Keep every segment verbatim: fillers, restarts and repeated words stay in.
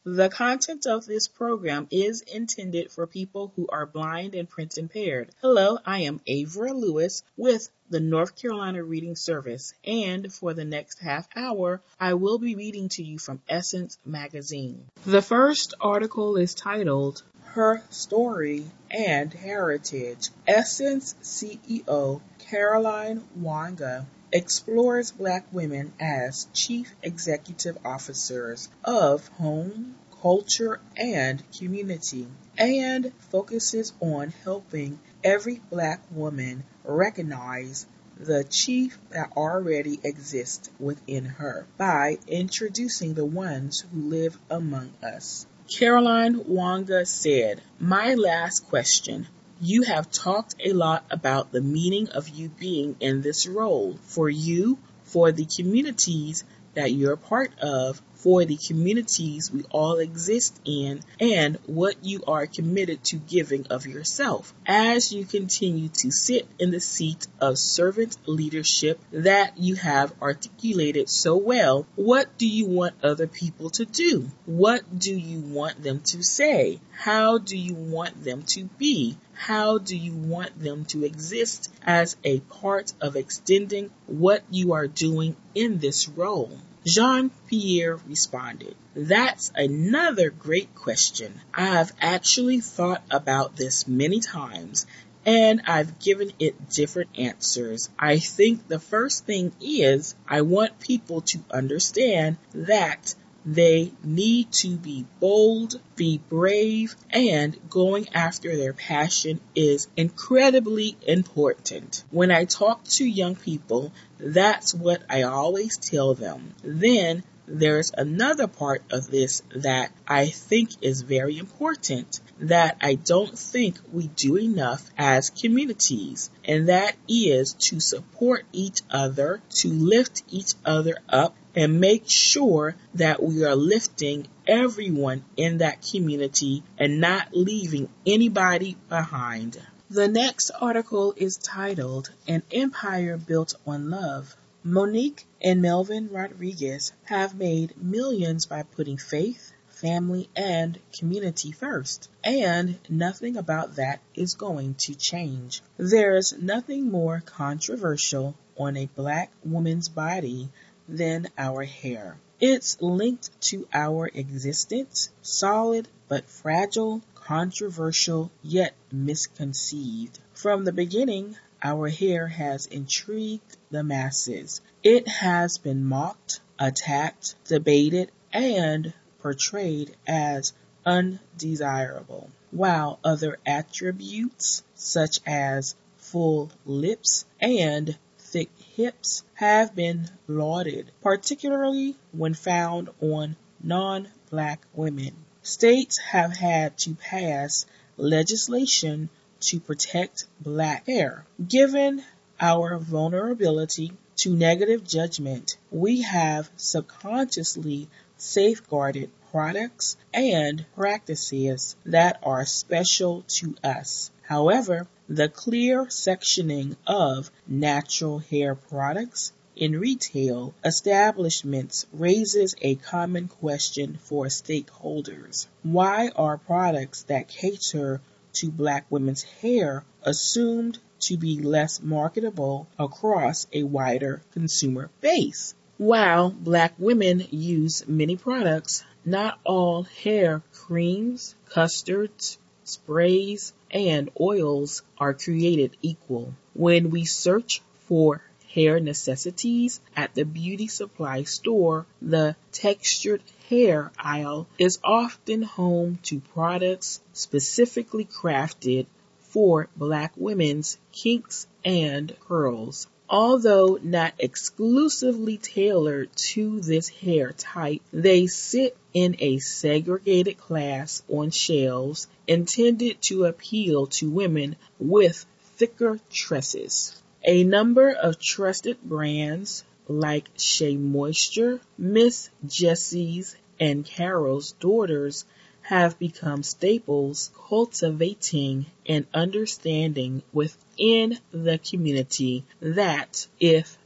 The content of this program is intended for people who are blind and print impaired. Hello, I am Avra Lewis with the North Carolina Reading Service, and for the next half hour, I will be reading to you from Essence Magazine. The first article is titled, Her Story and Heritage. Essence C E O Caroline Wanga explores Black women as Chief Executive Officers of Home, Culture, and Community, and focuses on helping every Black woman recognize the chief that already exists within her by introducing the ones who live among us. Caroline Wanga said, "My last question. You have talked a lot about the meaning of you being in this role, for you, for the communities that you're part of, for the communities we all exist in, and what you are committed to giving of yourself. As you continue to sit in the seat of servant leadership that you have articulated so well, what do you want other people to do? What do you want them to say? How do you want them to be? How do you want them to exist as a part of extending what you are doing in this role?" Jean-Pierre responded, "That's another great question. I've actually thought about this many times, and I've given it different answers. I think the first thing is I want people to understand that they need to be bold, be brave, and going after their passion is incredibly important. When I talk to young people, that's what I always tell them. Then there's another part of this that I think is very important, that I don't think we do enough as communities, and that is to support each other, to lift each other up, and make sure that we are lifting everyone in that community and not leaving anybody behind." The next article is titled, An Empire Built on Love. Monique and Melvin Rodriguez have made millions by putting faith, family, and community first, and nothing about that is going to change. There's nothing more controversial on a Black woman's body than our hair. It's linked to our existence, solid but fragile, controversial yet misconceived. From the beginning, our hair has intrigued the masses. It has been mocked, attacked, debated, and portrayed as undesirable, while other attributes such as full lips and thick hips have been lauded, particularly when found on non-Black women. States have had to pass legislation to protect Black hair. Given our vulnerability to negative judgment, we have subconsciously safeguarded products and practices that are special to us. However, the clear sectioning of natural hair products in retail establishments raises a common question for stakeholders. Why are products that cater to Black women's hair assumed to be less marketable across a wider consumer base? While Black women use many products, not all hair creams, custards, sprays, and oils are created equal. When we search for hair necessities at the beauty supply store, the textured hair aisle is often home to products specifically crafted for Black women's kinks and curls. Although not exclusively tailored to this hair type, they sit in a segregated class on shelves intended to appeal to women with thicker tresses. A number of trusted brands like Shea Moisture, Miss Jessie's, and Carol's Daughters have become staples, cultivating an understanding within the community that, if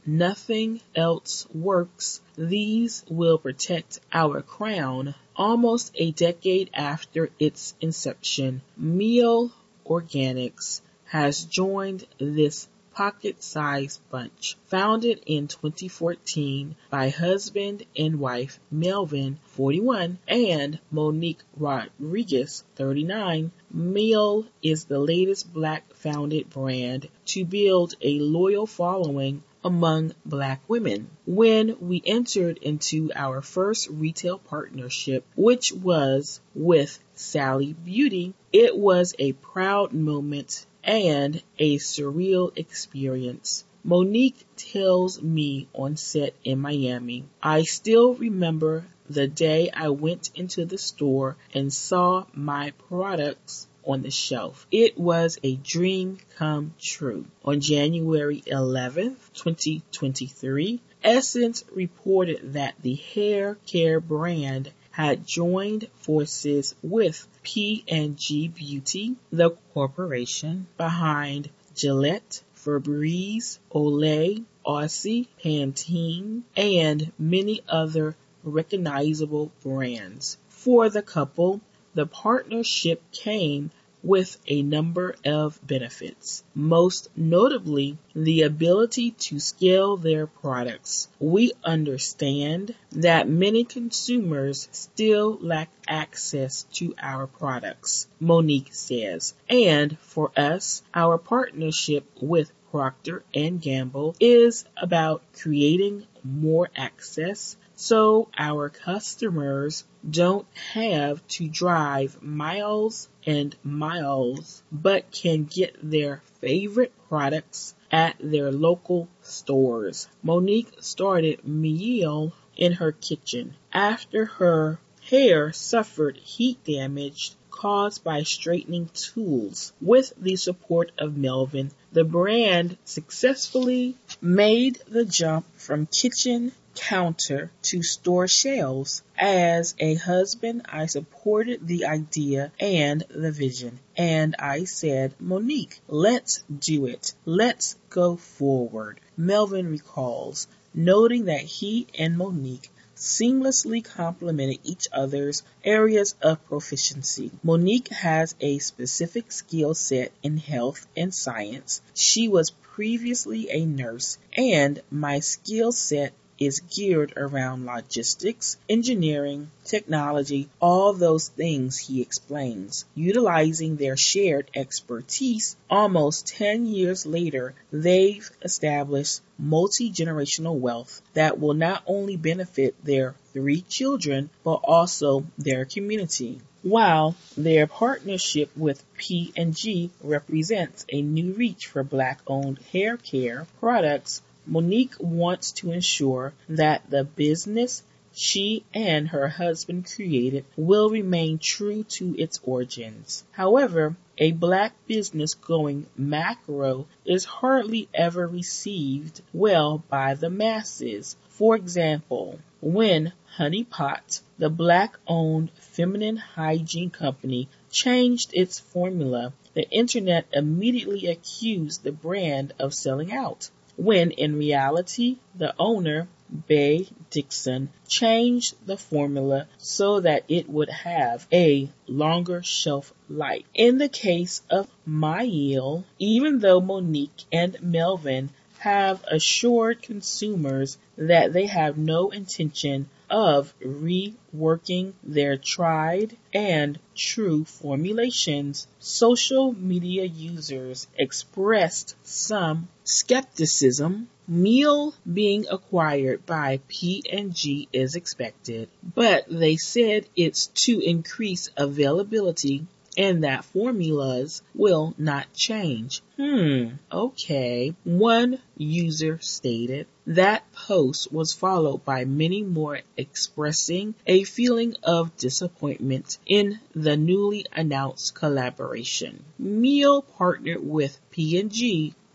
nothing else works, these will protect our crown. Almost a decade after its inception, Miele Organics has joined this pocket-sized bunch. Founded in twenty fourteen by husband and wife Melvin, forty-one, and Monique Rodriguez, thirty-nine, Miele is the latest Black-founded brand to build a loyal following among Black women. When we entered into our first retail partnership, which was with Sally Beauty, it was a proud moment and a surreal experience. Monique tells me on set in Miami, "I still remember the day I went into the store and saw my products on the shelf. It was a dream come true." On January eleventh, twenty twenty-three, Essence reported that the hair care brand had joined forces with P and G Beauty, the corporation behind Gillette, Febreze, Olay, Aussie, Pantene, and many other recognizable brands. For the couple, the partnership came with a number of benefits, most notably the ability to scale their products. We understand that many consumers still lack access to our products, Monique says, and for us, our partnership with Procter and Gamble is about creating more access so our customers don't have to drive miles and miles, but can get their favorite products at their local stores. Monique started Miele in her kitchen after her hair suffered heat damage caused by straightening tools. With the support of Melvin, the brand successfully made the jump from kitchen counter to store shelves. As a husband, I supported the idea and the vision, and I said, "Monique, let's do it. Let's go forward." Melvin recalls, noting that he and Monique seamlessly complemented each other's areas of proficiency. Monique has a specific skill set in health and science. She was previously a nurse, and my skill set is geared around logistics, engineering, technology, all those things, he explains. Utilizing their shared expertise, almost ten years later, they've established multi-generational wealth that will not only benefit their three children, but also their community. While their partnership with P and G represents a new reach for Black-owned hair care products, Monique wants to ensure that the business she and her husband created will remain true to its origins. However, a Black business going macro is hardly ever received well by the masses. For example, when Honey Pot, the Black-owned feminine hygiene company, changed its formula, the internet immediately accused the brand of selling out, when in reality, the owner, Bay Dixon, changed the formula so that it would have a longer shelf life. In the case of Miele, even though Monique and Melvin have assured consumers that they have no intention of reworking their tried and true formulations, social media users expressed some skepticism. Miele being acquired by P and G is expected, but they said it's to increase availability and that formulas will not change. Hmm, okay. One user stated. That post was followed by many more expressing a feeling of disappointment in the newly announced collaboration. Miele partnered with P and G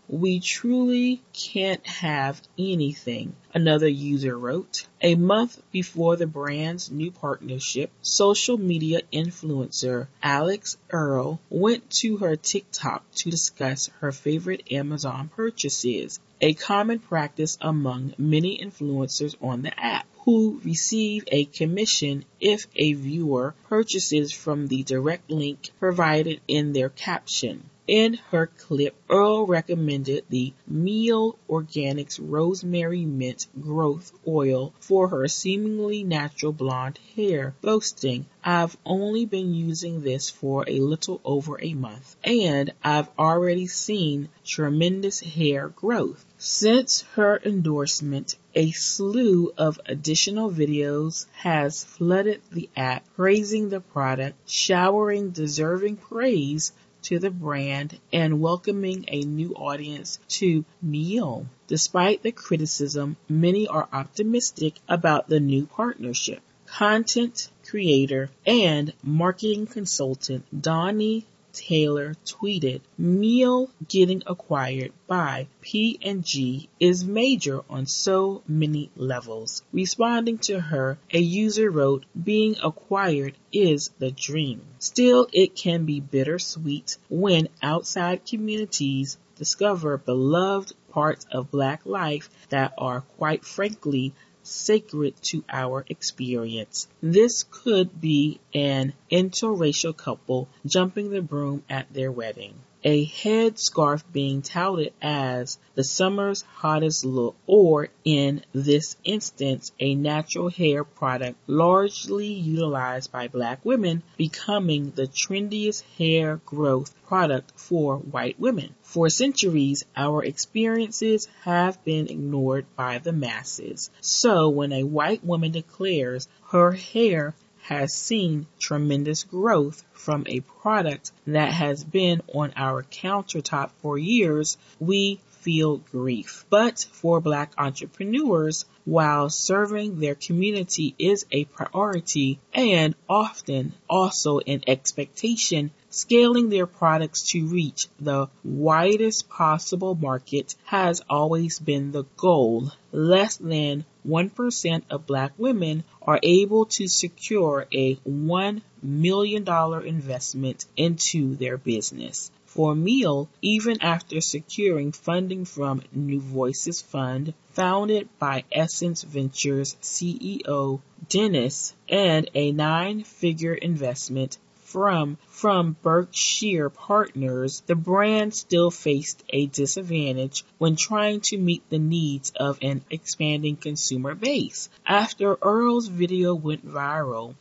We truly can't have anything, another user wrote. A month before the brand's new partnership, social media influencer Alex Earle went to her TikTok to discuss her favorite Amazon purchases, a common practice among many influencers on the app, who receive a commission if a viewer purchases from the direct link provided in their caption. In her clip, Earl recommended the Miele Organics Rosemary Mint Growth Oil for her seemingly natural blonde hair, boasting, "I've only been using this for a little over a month, and I've already seen tremendous hair growth." Since her endorsement, a slew of additional videos has flooded the app praising the product, showering deserving praise to the brand, and welcoming a new audience to Miele. Despite the criticism, many are optimistic about the new partnership. Content creator and marketing consultant Donnie Taylor tweeted, "Miele getting acquired by P and G is major on so many levels." Responding to her, a user wrote, "Being acquired is the dream. Still, it can be bittersweet when outside communities discover beloved parts of Black life that are, quite frankly, sacred to our experience." This could be an interracial couple jumping the broom at their wedding, a headscarf being touted as the summer's hottest look, or in this instance, a natural hair product largely utilized by Black women becoming the trendiest hair growth product for white women. For centuries, our experiences have been ignored by the masses. So when a white woman declares her hair has seen tremendous growth from a product that has been on our countertop for years, we feel grief. But for Black entrepreneurs, while serving their community is a priority and often also an expectation, scaling their products to reach the widest possible market has always been the goal. Less than one percent of Black women are able to secure a one million dollars investment into their business. For Miele, even after securing funding from New Voices Fund, founded by Essence Ventures C E O Dennis, and a nine-figure investment from, from Berkshire Partners, the brand still faced a disadvantage when trying to meet the needs of an expanding consumer base. After Earl's video went viral,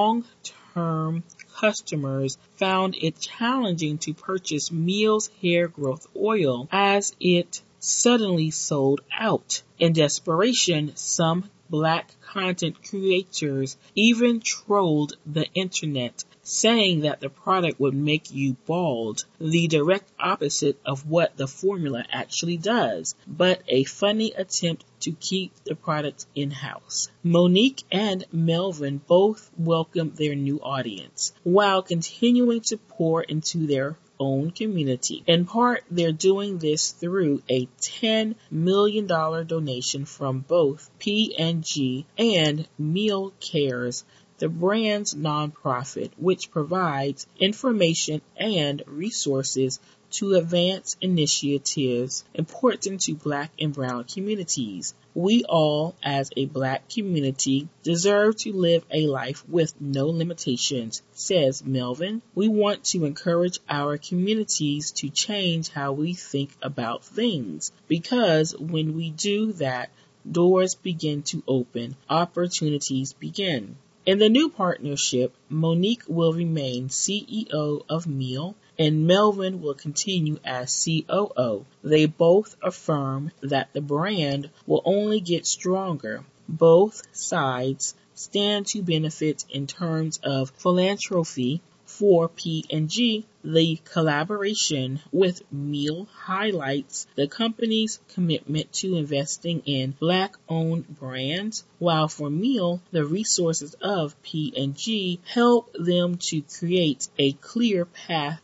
long-term customers found it challenging to purchase Miele's hair growth oil as it suddenly sold out. In desperation, some Black content creators even trolled the internet, saying that the product would make you bald, the direct opposite of what the formula actually does, but a funny attempt to keep the product in-house. Monique and Melvin both welcomed their new audience, while continuing to pour into their own community. In part, they're doing this through a ten million dollars donation from both P and G and Miele Cares, the brand's nonprofit, which provides information and resources to advance initiatives important to Black and brown communities. We all, as a Black community, deserve to live a life with no limitations, says Melvin. We want to encourage our communities to change how we think about things, because when we do that, doors begin to open, opportunities begin. In the new partnership, Monique will remain C E O of Miele, and Melvin will continue as C O O. They both affirm that the brand will only get stronger. Both sides stand to benefit in terms of philanthropy. For P and G, the collaboration with Miele highlights the company's commitment to investing in Black-owned brands, while for Miele, the resources of P and G help them to create a clear path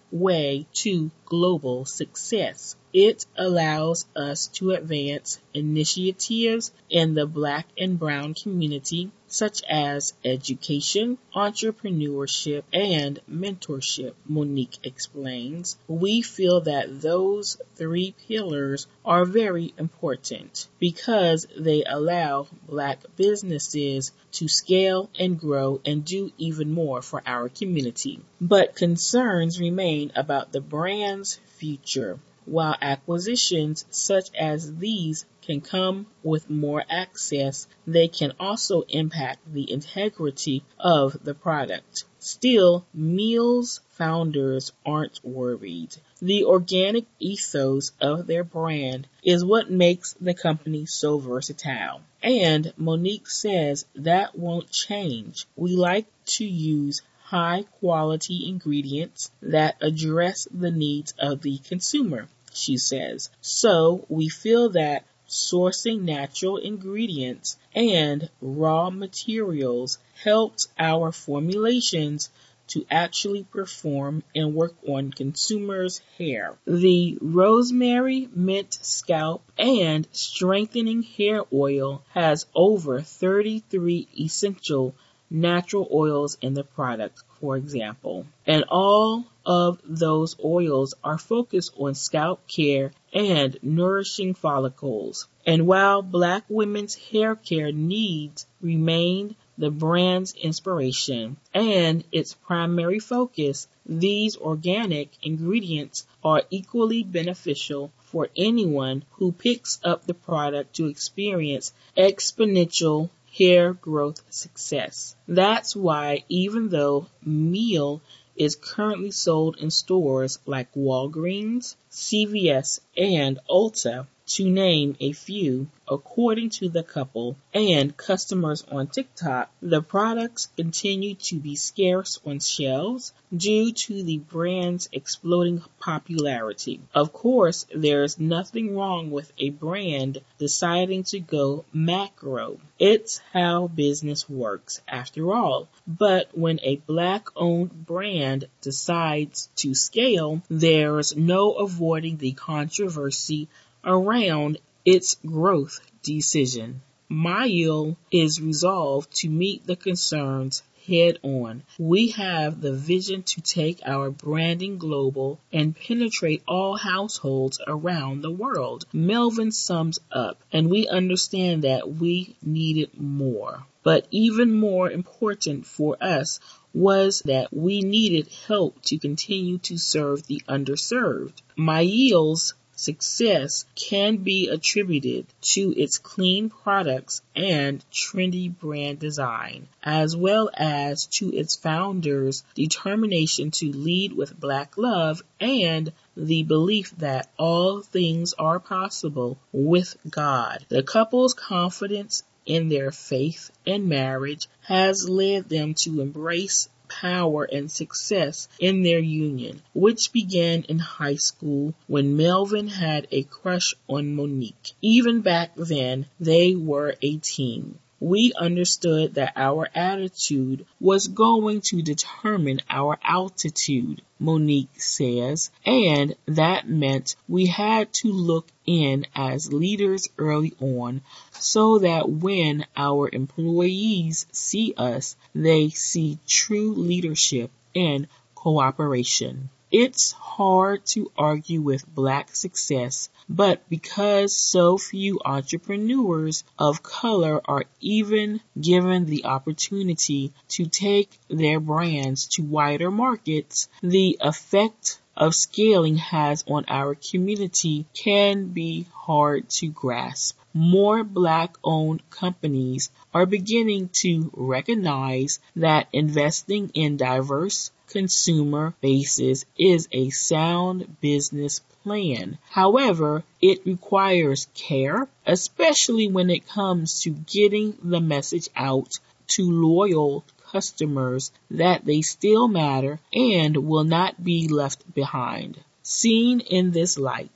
way to global success. It allows us to advance initiatives in the Black and Brown community, such as education, entrepreneurship, and mentorship, Monique explains. We feel that those three pillars are very important because they allow Black businesses to scale and grow and do even more for our community. But concerns remain about the brand's future. While acquisitions such as these can come with more access, they can also impact the integrity of the product. Still, Meal's founders aren't worried. The organic ethos of their brand is what makes the company so versatile. And Monique says that won't change. We like to use high quality ingredients that address the needs of the consumer, she says. So we feel that sourcing natural ingredients and raw materials helps our formulations to actually perform and work on consumers' hair. The Rosemary Mint Scalp and Strengthening Hair Oil has over thirty-three essential natural oils in the product, for example. And all of those oils are focused on scalp care and nourishing follicles. And while Black women's hair care needs remain the brand's inspiration and its primary focus, these organic ingredients are equally beneficial for anyone who picks up the product to experience exponential hair growth success. That's why even though Meal is currently sold in stores like Walgreens, C V S, and Ulta, to name a few, according to the couple and customers on TikTok, the products continue to be scarce on shelves due to the brand's exploding popularity. Of course, there's nothing wrong with a brand deciding to go macro. It's how business works, after all. But when a Black-owned brand decides to scale, there's no avoiding the controversy around its growth decision. Meal is resolved to meet the concerns head on. We have the vision to take our branding global and penetrate all households around the world. Melvin sums up, and we understand that we needed more. But even more important for us was that we needed help to continue to serve the underserved. Meal's success can be attributed to its clean products and trendy brand design, as well as to its founders' determination to lead with Black love and the belief that all things are possible with God. The couple's confidence in their faith and marriage has led them to embrace power and success in their union, which began in high school when Melvin had a crush on Monique. Even back then, they were a team. We understood that our attitude was going to determine our altitude, Monique says, and that meant we had to look in as leaders early on so that when our employees see us, they see true leadership and cooperation. It's hard to argue with Black success, but because so few entrepreneurs of color are even given the opportunity to take their brands to wider markets, the effect of scaling has on our community can be hard to grasp. More Black-owned companies are beginning to recognize that investing in diverse consumer bases is a sound business plan. However, it requires care, especially when it comes to getting the message out to loyal customers that they still matter and will not be left behind. Seen in this light,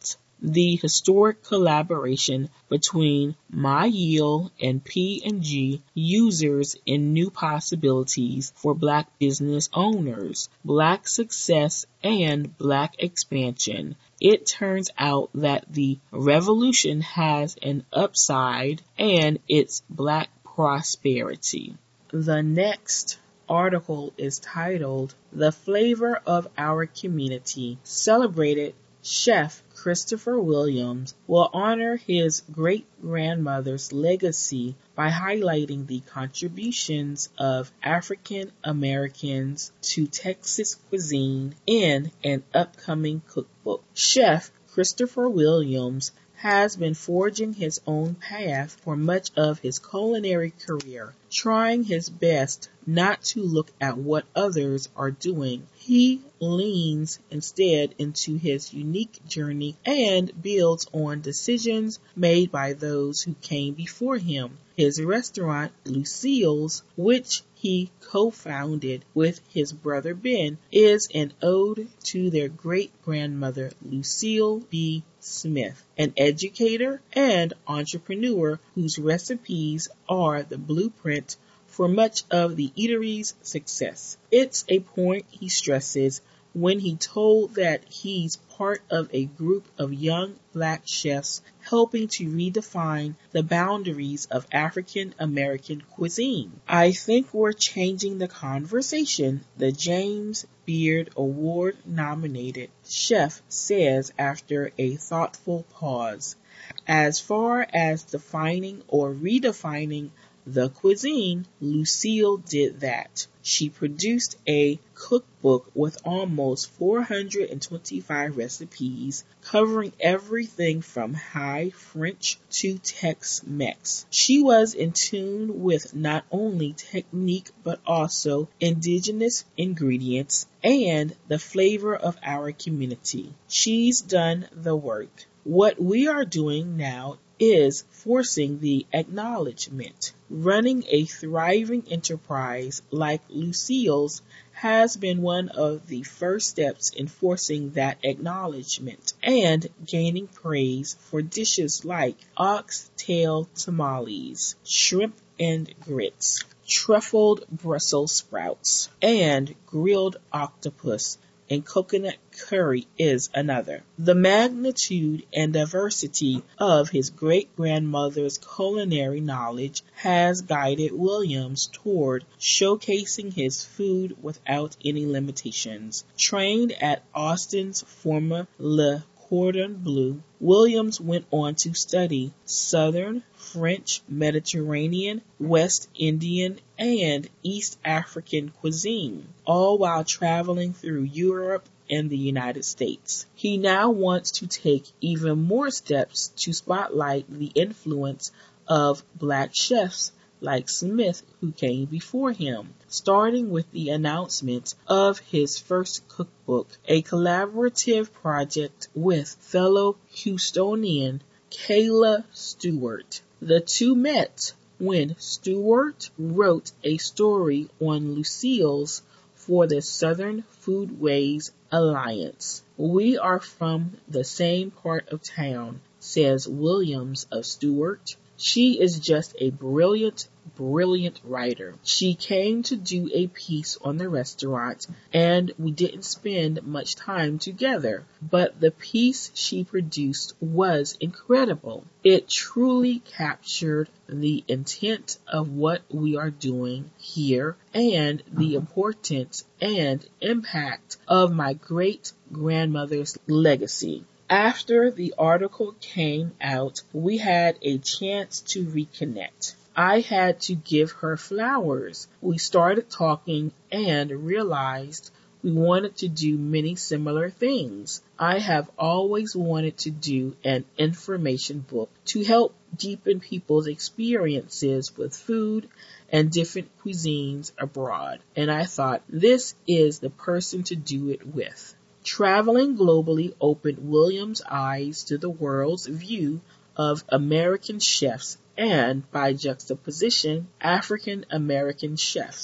the historic collaboration between MyYield and P and G users in new possibilities for Black business owners, Black success, and Black expansion. It turns out that the revolution has an upside, and it's Black prosperity. The next article is titled "The Flavor of Our Community." Celebrated Chef Christopher Williams will honor his great-grandmother's legacy by highlighting the contributions of African Americans to Texas cuisine in an upcoming cookbook. Chef Christopher Williams has been forging his own path for much of his culinary career, trying his best not to look at what others are doing. He leans instead into his unique journey and builds on decisions made by those who came before him. His restaurant, Lucille's, which he co-founded with his brother Ben, is an ode to their great-grandmother, Lucille B. Smith, an educator and entrepreneur whose recipes are the blueprint for much of the eatery's success. It's a point he stresses when he told that he's part of a group of young Black chefs helping to redefine the boundaries of African American cuisine. "I think we're changing the conversation," the James Beard Award nominated chef says after a thoughtful pause. As far as defining or redefining the cuisine, Lucille did that. She produced a cookbook with almost four hundred twenty-five recipes, covering everything from high French to Tex-Mex. She was in tune with not only technique but also indigenous ingredients and the flavor of our community. She's done the work. What we are doing now is forcing the acknowledgement. Running a thriving enterprise like Lucille's has been one of the first steps in forcing that acknowledgement and gaining praise for dishes like oxtail tamales, shrimp and grits, truffled Brussels sprouts, and grilled octopus and coconut curry is another. The magnitude and diversity of his great-grandmother's culinary knowledge has guided Williams toward showcasing his food without any limitations. Trained at Austin's former Le Cordon Bleu, Williams went on to study Southern, French, Mediterranean, West Indian, and East African cuisine, all while traveling through Europe and the United States. He now wants to take even more steps to spotlight the influence of Black chefs like Smith who came before him, starting with the announcement of his first cookbook, a collaborative project with fellow Houstonian Kayla Stewart. The two met when Stewart wrote a story on Lucille's for the Southern Foodways Alliance. "We are from the same part of town," says Williams of Stewart. "She is just a brilliant, brilliant writer. She came to do a piece on the restaurant, and we didn't spend much time together, but the piece she produced was incredible. It truly captured the intent of what we are doing here and the importance and impact of my great-grandmother's legacy." After the article came out, we had a chance to reconnect. I had to give her flowers. We started talking and realized we wanted to do many similar things. I have always wanted to do an information book to help deepen people's experiences with food and different cuisines abroad, and I thought this is the person to do it with. Traveling globally opened Williams' eyes to the world's view of American chefs and, by juxtaposition, African American chefs.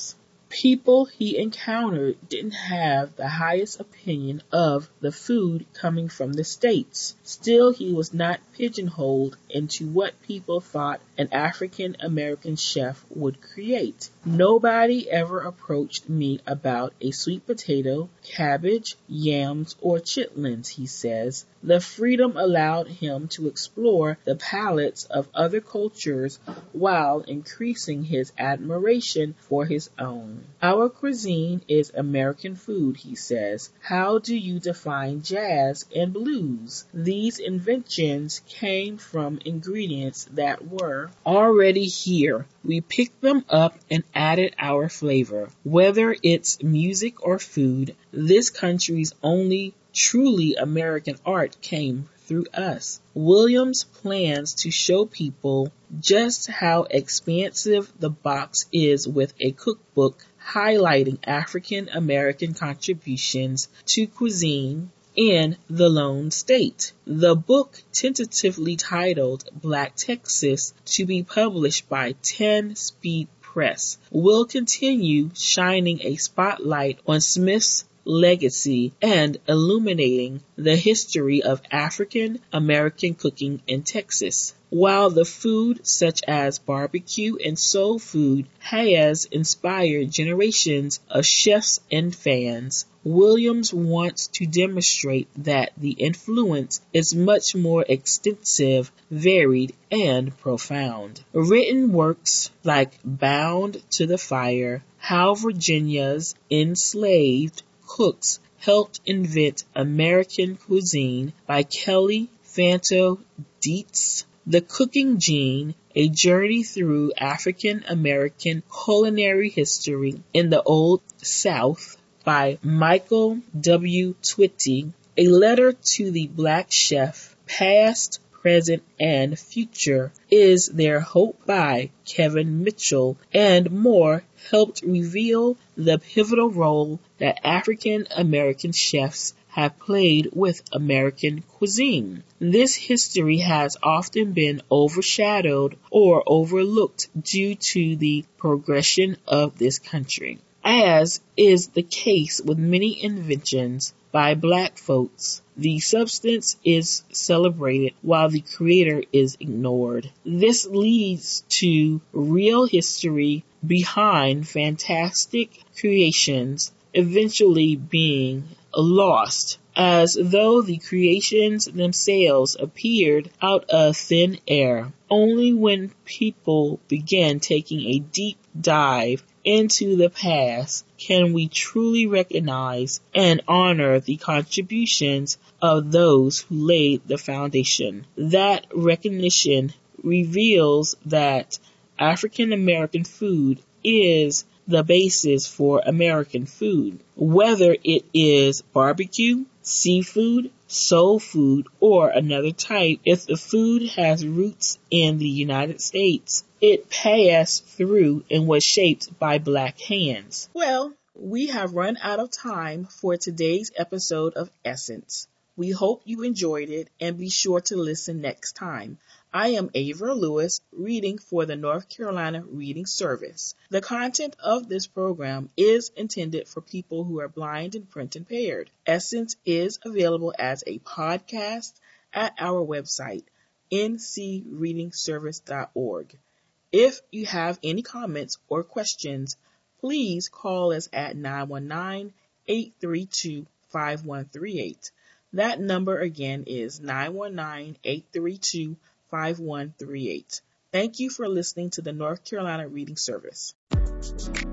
People he encountered didn't have the highest opinion of the food coming from the States. Still, he was not pigeonholed into what people thought an African American chef would create. Nobody ever approached me about a sweet potato, cabbage, yams, or chitlins, he says. The freedom allowed him to explore the palates of other cultures while increasing his admiration for his own. Our cuisine is American food, he says. How do you define jazz and blues? These inventions came from ingredients that were already here. We picked them up and added our flavor. Whether it's music or food, this country's only truly American art came through us. Williams plans to show people just how expansive the box is with a cookbook highlighting African American contributions to cuisine in the Lone State. The book, tentatively titled Black Texas, to be published by ten Speed Press, will continue shining a spotlight on Smith's legacy and illuminating the history of African American cooking in Texas. While the food, such as barbecue and soul food, has inspired generations of chefs and fans, Williams wants to demonstrate that the influence is much more extensive, varied, and profound. Written works like Bound to the Fire, How Virginia's Enslaved Cooks Helped Invent American Cuisine by Kelly Fanto Dietz, The Cooking Gene, A Journey Through African American Culinary History in the Old South by Michael W. Twitty, A Letter to the Black Chef, Past, Present, and Future, Is There Hope by Kevin Mitchell, and more helped reveal the pivotal role that African American chefs have played with American cuisine. This history has often been overshadowed or overlooked due to the progression of this country. As is the case with many inventions by Black folks, the substance is celebrated while the creator is ignored. This leads to real history behind fantastic creations eventually being lost, as though the creations themselves appeared out of thin air. Only when people begin taking a deep dive into the past can we truly recognize and honor the contributions of those who laid the foundation. That recognition reveals that African American food is the basis for American food, whether it is barbecue, seafood, soul food, or another type. If the food has roots in the United States, it passed through and was shaped by Black hands. Well, we have run out of time for today's episode of Essence. We hope you enjoyed it, and be sure to listen next time. I am Avra Lewis, reading for the North Carolina Reading Service. The content of this program is intended for people who are blind and print impaired. Essence is available as a podcast at our website, n c reading service dot org. If you have any comments or questions, please call us at nine one nine, eight three two, five one three eight. That number again is nine one nine, eight three two, five one three eight. Thank you for listening to the North Carolina Reading Service.